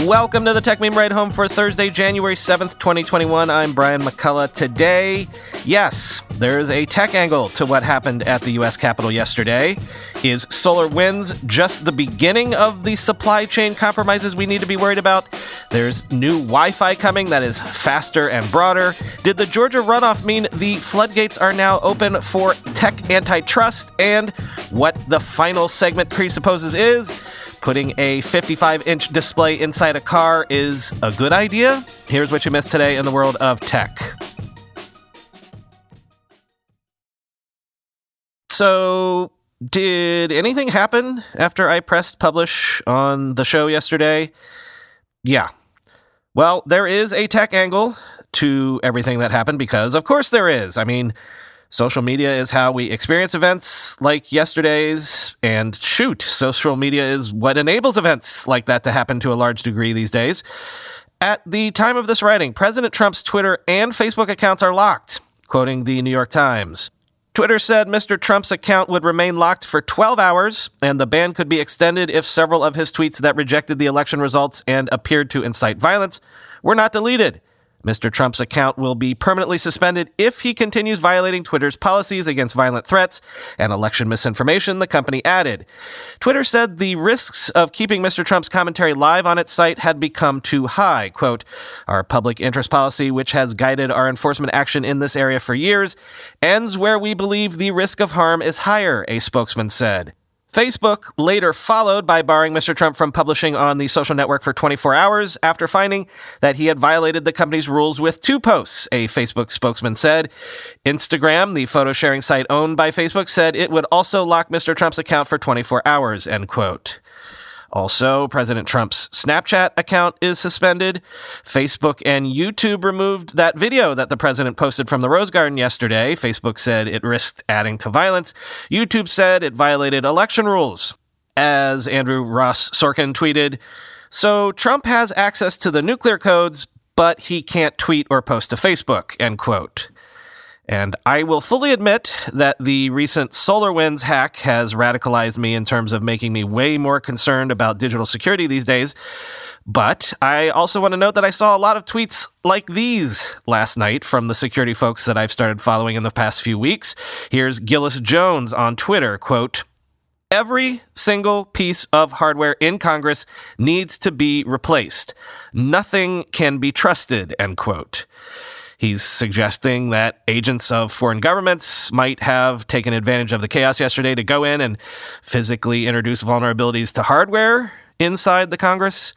Welcome to the Tech Meme Ride Home for Thursday, January 7th, 2021. I'm Brian McCullough. Today, yes, there's a tech angle to what happened at the U.S. Capitol yesterday. Is SolarWinds just the beginning of the supply chain compromises we need to be worried about? There's new Wi-Fi coming that is faster and broader. Did the Georgia runoff mean the floodgates are now open for tech antitrust? And what the final segment presupposes is putting a 55-inch display inside a car is a good idea? Here's what you missed today in the world of tech. So, did anything happen after I pressed publish on the show yesterday? Yeah. Well, there is a tech angle to everything that happened because, of course, there is. I mean, social media is how we experience events like yesterday's, and shoot, social media is what enables events like that to happen to a large degree these days. At the time of this writing, President Trump's Twitter and Facebook accounts are locked, quoting the New York Times. Twitter said Mr. Trump's account would remain locked for 12 hours, and the ban could be extended if several of his tweets that rejected the election results and appeared to incite violence were not deleted. Mr. Trump's account will be permanently suspended if he continues violating Twitter's policies against violent threats and election misinformation, the company added. Twitter said the risks of keeping Mr. Trump's commentary live on its site had become too high. Quote, "Our public interest policy, which has guided our enforcement action in this area for years, ends where we believe the risk of harm is higher," a spokesman said. Facebook later followed by barring Mr. Trump from publishing on the social network for 24 hours after finding that he had violated the company's rules with 2 posts, a Facebook spokesman said. Instagram, the photo-sharing site owned by Facebook, said it would also lock Mr. Trump's account for 24 hours, end quote. Also, President Trump's Snapchat account is suspended. Facebook and YouTube removed that video that the president posted from the Rose Garden yesterday. Facebook said it risked adding to violence. YouTube said it violated election rules. As Andrew Ross Sorkin tweeted, "So Trump has access to the nuclear codes, but he can't tweet or post to Facebook," end quote. And I will fully admit that the recent SolarWinds hack has radicalized me in terms of making me way more concerned about digital security these days. But I also want to note that I saw a lot of tweets like these last night from the security folks that I've started following in the past few weeks. Here's Gillis Jones on Twitter, quote, "Every single piece of hardware in Congress needs to be replaced. Nothing can be trusted," end quote. He's suggesting that agents of foreign governments might have taken advantage of the chaos yesterday to go in and physically introduce vulnerabilities to hardware inside the Congress.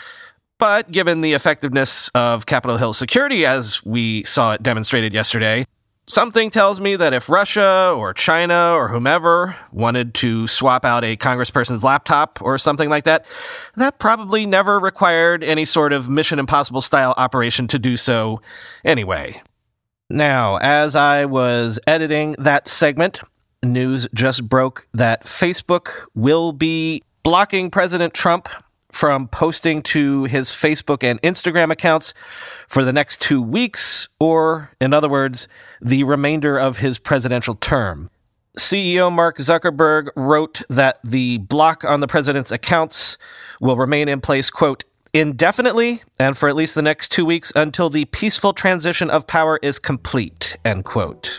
But given the effectiveness of Capitol Hill security, as we saw it demonstrated yesterday, something tells me that if Russia or China or whomever wanted to swap out a congressperson's laptop or something like that, that probably never required any sort of Mission Impossible style operation to do so anyway. Now, as I was editing that segment, news just broke that Facebook will be blocking President Trump from posting to his Facebook and Instagram accounts for the next 2 weeks, or, in other words, the remainder of his presidential term. CEO Mark Zuckerberg wrote that the block on the president's accounts will remain in place, quote, "indefinitely and for at least the next 2 weeks until the peaceful transition of power is complete," end quote.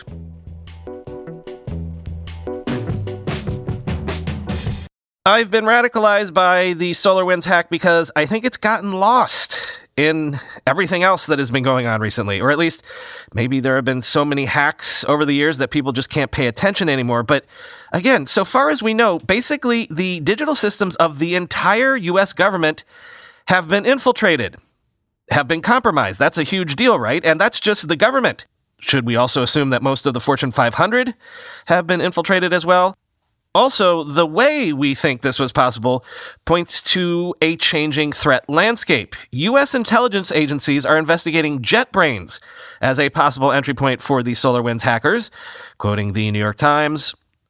I've been radicalized by the SolarWinds hack because I think it's gotten lost in everything else that has been going on recently, or at least maybe there have been so many hacks over the years that people just can't pay attention anymore. But again, so far as we know, basically the digital systems of the entire U.S. government have been infiltrated, have been compromised. That's a huge deal, right? And that's just the government. Should we also assume that most of the Fortune 500 have been infiltrated as well? Also, the way we think this was possible points to a changing threat landscape. U.S. intelligence agencies are investigating JetBrains as a possible entry point for the SolarWinds hackers. Quoting the New York Times,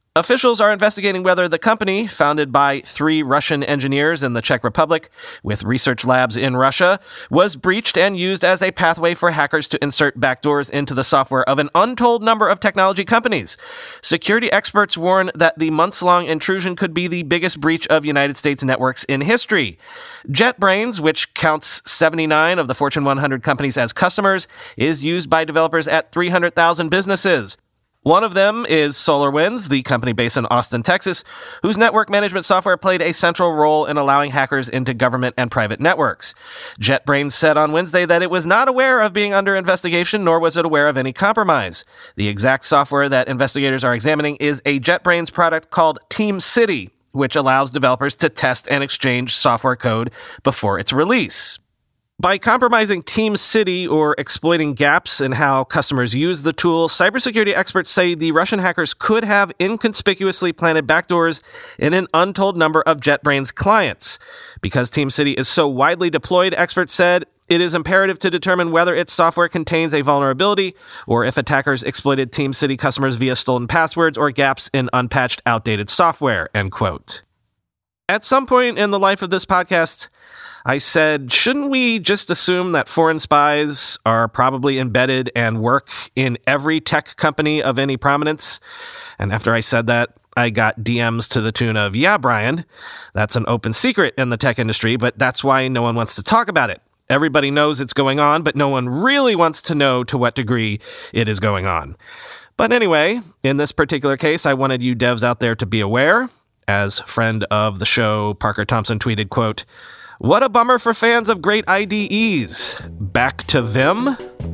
Officials are investigating whether the company, founded by 3 Russian engineers in the Czech Republic with research labs in Russia, was breached and used as a pathway for hackers to insert backdoors into the software of an untold number of technology companies. Security experts warn that the months-long intrusion could be the biggest breach of United States networks in history. JetBrains, which counts 79 of the Fortune 100 companies as customers, is used by developers at 300,000 businesses. One of them is SolarWinds, the company based in Austin, Texas, whose network management software played a central role in allowing hackers into government and private networks. JetBrains said on Wednesday that it was not aware of being under investigation, nor was it aware of any compromise. The exact software that investigators are examining is a JetBrains product called TeamCity, which allows developers to test and exchange software code before its release. By compromising TeamCity or exploiting gaps in how customers use the tool, cybersecurity experts say the Russian hackers could have inconspicuously planted backdoors in an untold number of JetBrains clients. Because TeamCity is so widely deployed, experts said, it is imperative to determine whether its software contains a vulnerability or if attackers exploited TeamCity customers via stolen passwords or gaps in unpatched, outdated software, end quote. At some point in the life of this podcast, I said, shouldn't we just assume that foreign spies are probably embedded and work in every tech company of any prominence? And after I said that, I got DMs to the tune of, yeah, Brian, that's an open secret in the tech industry, but that's why no one wants to talk about it. Everybody knows it's going on, but no one really wants to know to what degree it is going on. But anyway, in this particular case, I wanted you devs out there to be aware. As friend of the show, Parker Thompson tweeted, quote, "What a bummer for fans of great IDEs. Back to Vim?"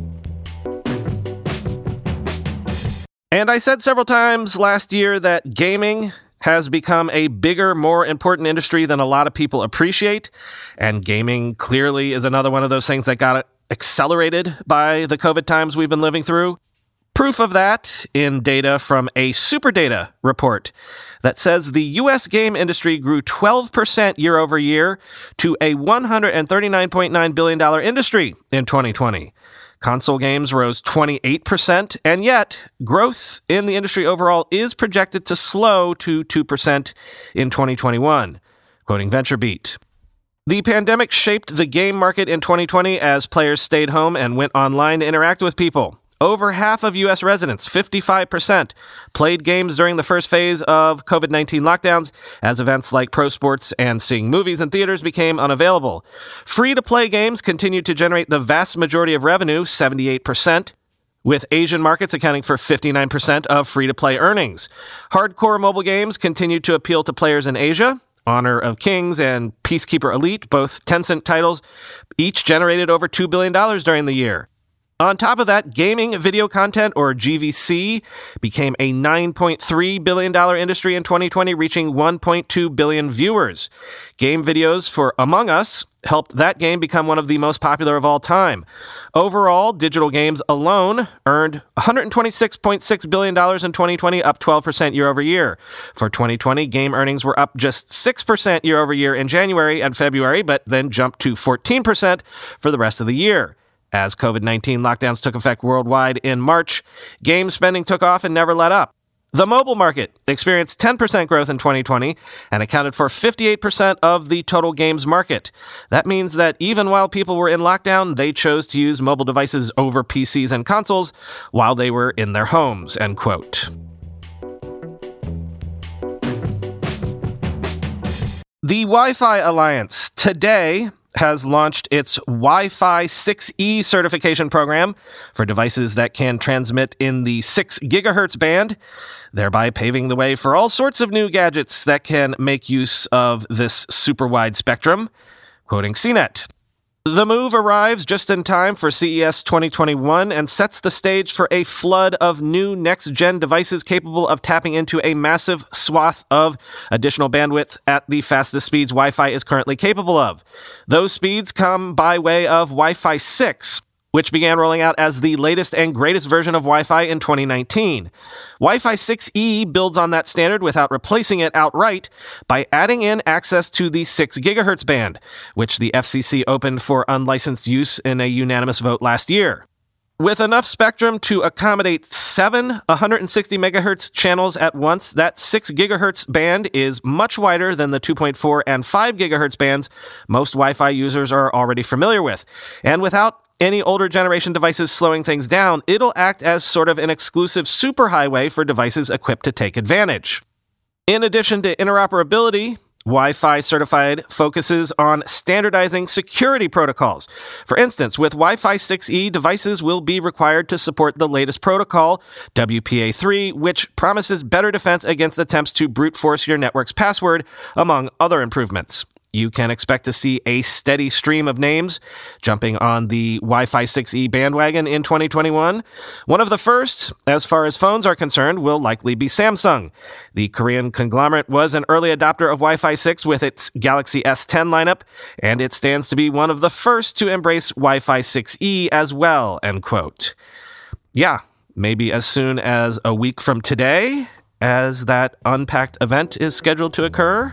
And I said several times last year that gaming has become a bigger, more important industry than a lot of people appreciate. And gaming clearly is another one of those things that got accelerated by the COVID times we've been living through. Proof of that in data from a SuperData report that says the U.S. game industry grew 12% year over year to a $139.9 billion industry in 2020. Console games rose 28%, and yet growth in the industry overall is projected to slow to 2% in 2021, quoting VentureBeat. The pandemic shaped the game market in 2020 as players stayed home and went online to interact with people. Over half of U.S. residents, 55%, played games during the first phase of COVID-19 lockdowns as events like pro sports and seeing movies in theaters became unavailable. Free-to-play games continued to generate the vast majority of revenue, 78%, with Asian markets accounting for 59% of free-to-play earnings. Hardcore mobile games continued to appeal to players in Asia. Honor of Kings and Peacekeeper Elite, both Tencent titles, each generated over $2 billion during the year. On top of that, gaming video content, or GVC, became a $9.3 billion industry in 2020, reaching 1.2 billion viewers. Game videos for Among Us helped that game become one of the most popular of all time. Overall, digital games alone earned $126.6 billion in 2020, up 12% year over year. For 2020, game earnings were up just 6% year over year in January and February, but then jumped to 14% for the rest of the year. As COVID-19 lockdowns took effect worldwide in March, game spending took off and never let up. The mobile market experienced 10% growth in 2020 and accounted for 58% of the total games market. That means that even while people were in lockdown, they chose to use mobile devices over PCs and consoles while they were in their homes, end quote. The Wi-Fi Alliance today has launched its Wi-Fi 6E certification program for devices that can transmit in the 6 gigahertz band, thereby paving the way for all sorts of new gadgets that can make use of this super wide spectrum, quoting CNET. The move arrives just in time for CES 2021 and sets the stage for a flood of new next-gen devices capable of tapping into a massive swath of additional bandwidth at the fastest speeds Wi-Fi is currently capable of. Those speeds come by way of Wi-Fi 6, which began rolling out as the latest and greatest version of Wi-Fi in 2019. Wi-Fi 6E builds on that standard without replacing it outright by adding in access to the 6 gigahertz band, which the FCC opened for unlicensed use in a unanimous vote last year. With enough spectrum to accommodate 7 160 megahertz channels at once, that 6 gigahertz band is much wider than the 2.4 and 5 gigahertz bands most Wi-Fi users are already familiar with. And without any older generation devices slowing things down, it'll act as sort of an exclusive superhighway for devices equipped to take advantage. In addition to interoperability, Wi-Fi Certified focuses on standardizing security protocols. For instance, with Wi-Fi 6E, devices will be required to support the latest protocol, WPA3, which promises better defense against attempts to brute force your network's password, among other improvements. You can expect to see a steady stream of names jumping on the Wi-Fi 6E bandwagon in 2021. One of the first, as far as phones are concerned, will likely be Samsung. The Korean conglomerate was an early adopter of Wi-Fi 6 with its Galaxy S10 lineup, and it stands to be one of the first to embrace Wi-Fi 6E as well, end quote. Yeah, maybe as soon as a week from today, as that Unpacked event is scheduled to occur.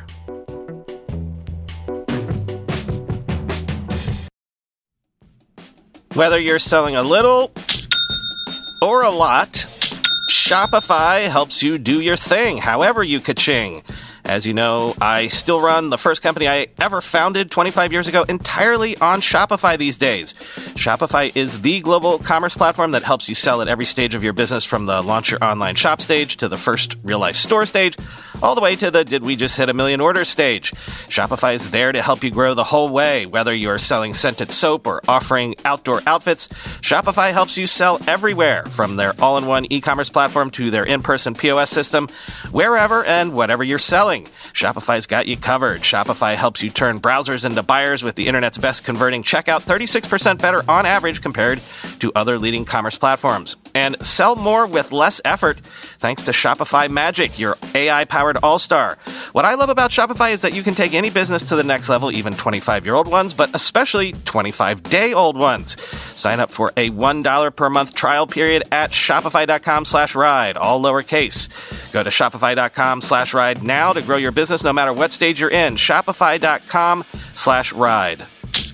Whether you're selling a little or a lot, Shopify helps you do your thing, however you ka-ching. As you know, I still run the first company I ever founded 25 years ago entirely on Shopify these days. Shopify is the global commerce platform that helps you sell at every stage of your business, from the launch your online shop stage to the first real-life store stage, all the way to the did we just hit a million orders stage. Shopify is there to help you grow the whole way. Whether you're selling scented soap or offering outdoor outfits, Shopify helps you sell everywhere, from their all-in-one e-commerce platform to their in-person POS system, wherever and whatever you're selling. Shopify's got you covered. Shopify helps you turn browsers into buyers with the internet's best converting checkout, 36% better on average compared to other leading commerce platforms. And sell more with less effort thanks to Shopify Magic, your AI-powered all-star. What I love about Shopify is that you can take any business to the next level, even 25-year-old ones, but especially 25-day-old ones. Sign up for a $1 per month trial period at shopify.com/ride, all lowercase. Go to shopify.com/ride now to grow your business no matter what stage you're in. Shopify.com/ride.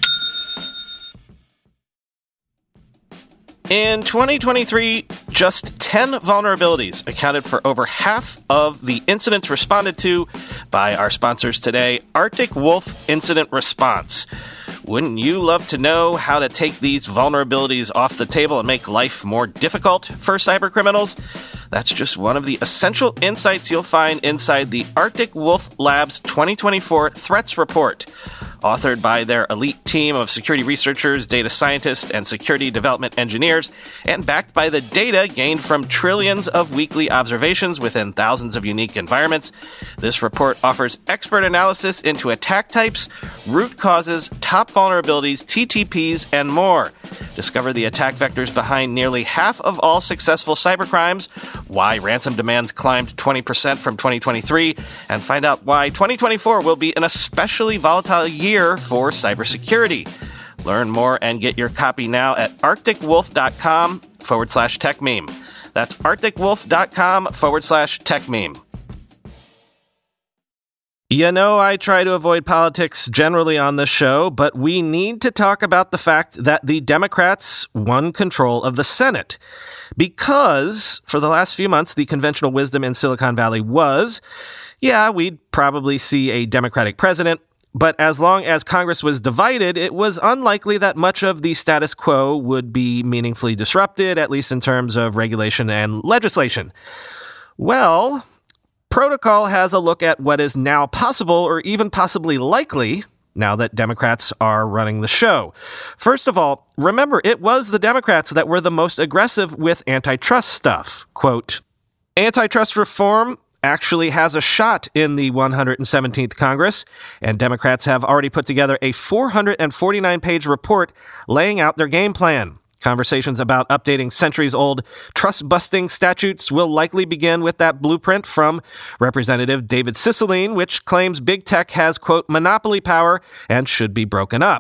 In 2023, just 10 vulnerabilities accounted for over half of the incidents responded to by our sponsors today, Arctic Wolf Incident Response. Wouldn't you love to know how to take these vulnerabilities off the table and make life more difficult for cybercriminals? That's just one of the essential insights you'll find inside the Arctic Wolf Labs 2024 Threats Report. Authored by their elite team of security researchers, data scientists, and security development engineers, and backed by the data gained from trillions of weekly observations within thousands of unique environments, this report offers expert analysis into attack types, root causes, top vulnerabilities, TTPs, and more. Discover the attack vectors behind nearly half of all successful cybercrimes, why ransom demands climbed 20% from 2023, and find out why 2024 will be an especially volatile year for cybersecurity. Learn more and get your copy now at arcticwolf.com/techmeme. That's arcticwolf.com/techmeme. You know, I try to avoid politics generally on this show, but we need to talk about the fact that the Democrats won control of the Senate. Because for the last few months, the conventional wisdom in Silicon Valley was, yeah, we'd probably see a Democratic president, but as long as Congress was divided, it was unlikely that much of the status quo would be meaningfully disrupted, at least in terms of regulation and legislation. Well, Protocol has a look at what is now possible, or even possibly likely, now that Democrats are running the show. First of all, remember, it was the Democrats that were the most aggressive with antitrust stuff. Quote, antitrust reform actually has a shot in the 117th Congress, and Democrats have already put together a 449-page report laying out their game plan. Conversations about updating centuries-old trust-busting statutes will likely begin with that blueprint from Representative David Cicilline, which claims big tech has, quote, monopoly power and should be broken up.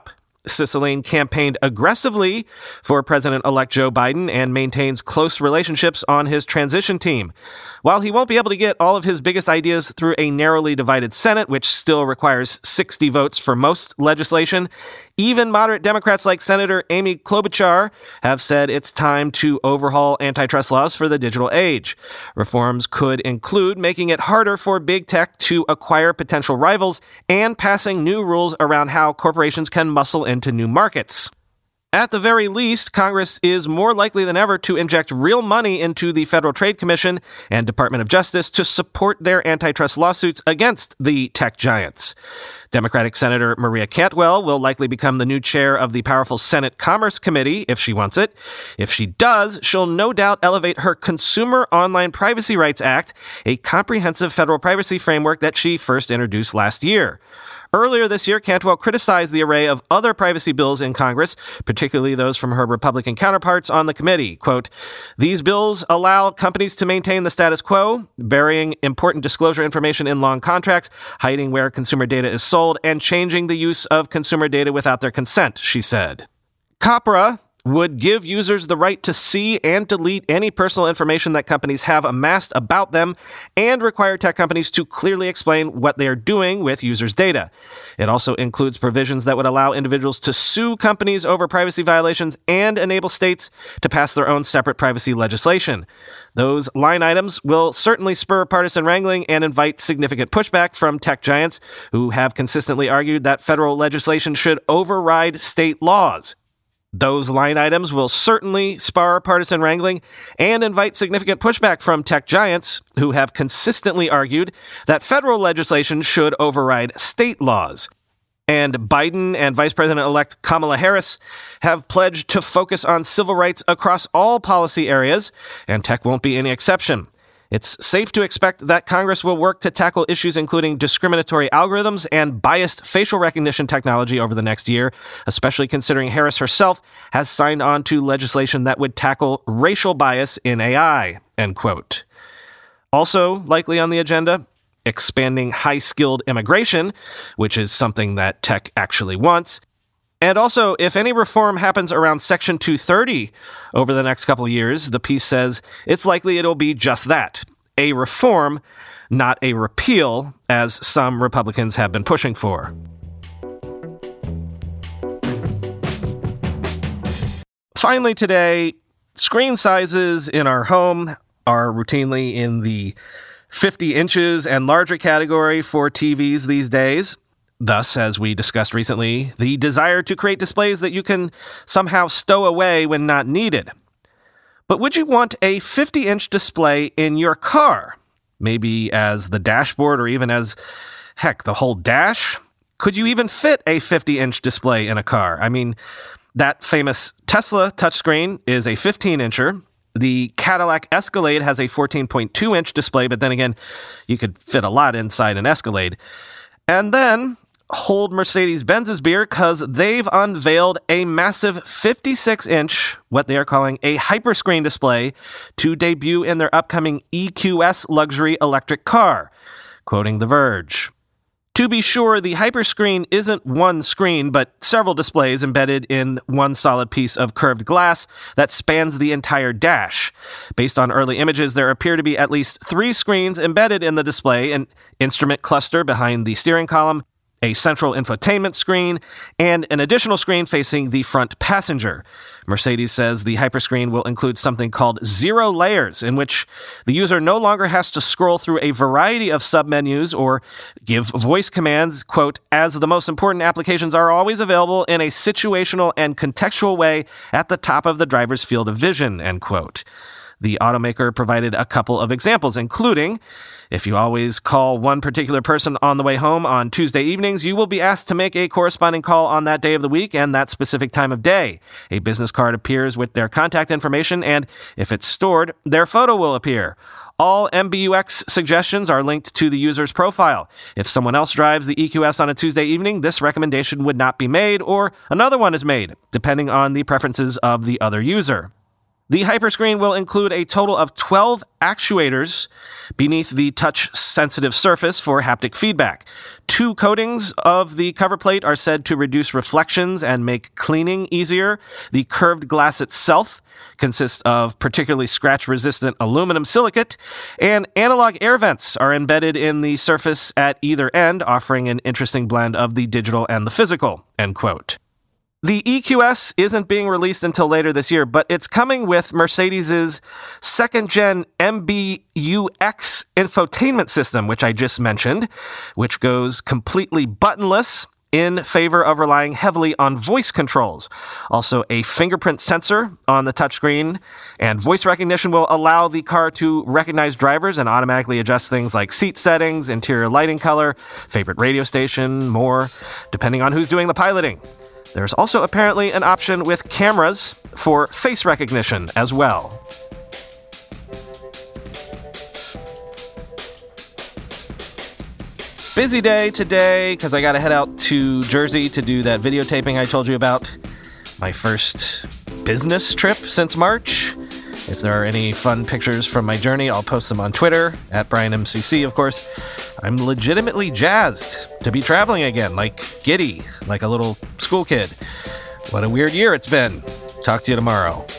Cicilline campaigned aggressively for President-elect Joe Biden and maintains close relationships on his transition team. While he won't be able to get all of his biggest ideas through a narrowly divided Senate, which still requires 60 votes for most legislation, even moderate Democrats like Senator Amy Klobuchar have said it's time to overhaul antitrust laws for the digital age. Reforms could include making it harder for big tech to acquire potential rivals and passing new rules around how corporations can muscle into new markets. At the very least, Congress is more likely than ever to inject real money into the Federal Trade Commission and Department of Justice to support their antitrust lawsuits against the tech giants. Democratic Senator Maria Cantwell will likely become the new chair of the powerful Senate Commerce Committee if she wants it. If she does, she'll no doubt elevate her Consumer Online Privacy Rights Act, a comprehensive federal privacy framework that she first introduced last year. Earlier this year, Cantwell criticized the array of other privacy bills in Congress, particularly those from her Republican counterparts on the committee. Quote, "These bills allow companies to maintain the status quo, burying important disclosure information in long contracts, hiding where consumer data is sold, and changing the use of consumer data without their consent," she said. COPPRA would give users the right to see and delete any personal information that companies have amassed about them and require tech companies to clearly explain what they are doing with users' data. It also includes provisions that would allow individuals to sue companies over privacy violations and enable states to pass their own separate privacy legislation. Those line items will certainly spur partisan wrangling and invite significant pushback from tech giants who have consistently argued that federal legislation should override state laws. Those line items will certainly spur partisan wrangling and invite significant pushback from tech giants who have consistently argued that federal legislation should override state laws. And Biden and Vice President-elect Kamala Harris have pledged to focus on civil rights across all policy areas, and tech won't be any exception. It's safe to expect that Congress will work to tackle issues including discriminatory algorithms and biased facial recognition technology over the next year, especially considering Harris herself has signed on to legislation that would tackle racial bias in AI, end quote. Also likely on the agenda, expanding high-skilled immigration, which is something that tech actually wants. And also, if any reform happens around Section 230 over the next couple of years, the piece says it's likely it'll be just that, a reform, not a repeal, as some Republicans have been pushing for. Finally today, screen sizes in our home are routinely in the 50 inches and larger category for TVs these days. Thus, as we discussed recently, the desire to create displays that you can somehow stow away when not needed. But would you want a 50-inch display in your car? Maybe as the dashboard or even as, heck, the whole dash? Could you even fit a 50-inch display in a car? I mean, that famous Tesla touchscreen is a 15-incher. The Cadillac Escalade has a 14.2-inch display, but then again, you could fit a lot inside an Escalade. And then hold Mercedes-Benz's beer because they've unveiled a massive 56-inch, what they are calling a hyperscreen display, to debut in their upcoming EQS luxury electric car, quoting The Verge. To be sure, the hyperscreen isn't one screen, but several displays embedded in one solid piece of curved glass that spans the entire dash. Based on early images, there appear to be at least 3 screens embedded in the display, an instrument cluster behind the steering column, a central infotainment screen, and an additional screen facing the front passenger. Mercedes says the hyperscreen will include something called zero layers, in which the user no longer has to scroll through a variety of submenus or give voice commands, quote, as the most important applications are always available in a situational and contextual way at the top of the driver's field of vision, end quote. The automaker provided a couple of examples, including, if you always call one particular person on the way home on Tuesday evenings, you will be asked to make a corresponding call on that day of the week and that specific time of day. A business card appears with their contact information, and if it's stored, their photo will appear. All MBUX suggestions are linked to the user's profile. If someone else drives the EQS on a Tuesday evening, this recommendation would not be made, or another one is made, depending on the preferences of the other user. The Hyperscreen will include a total of 12 actuators beneath the touch-sensitive surface for haptic feedback. 2 coatings of the cover plate are said to reduce reflections and make cleaning easier. The curved glass itself consists of particularly scratch-resistant aluminum silicate, and analog air vents are embedded in the surface at either end, offering an interesting blend of the digital and the physical, end quote. The EQS isn't being released until later this year, but it's coming with Mercedes' second-gen MBUX infotainment system, which I just mentioned, which goes completely buttonless in favor of relying heavily on voice controls. Also, a fingerprint sensor on the touchscreen and voice recognition will allow the car to recognize drivers and automatically adjust things like seat settings, interior lighting color, favorite radio station, more, depending on who's doing the piloting. There's also apparently an option with cameras for face recognition as well. Busy day today because I got to head out to Jersey to do that videotaping I told you about. My first business trip since March. If there are any fun pictures from my journey, I'll post them on Twitter, at BrianMCC, of course. I'm legitimately jazzed to be traveling again, like giddy, like a little school kid. What a weird year it's been. Talk to you tomorrow.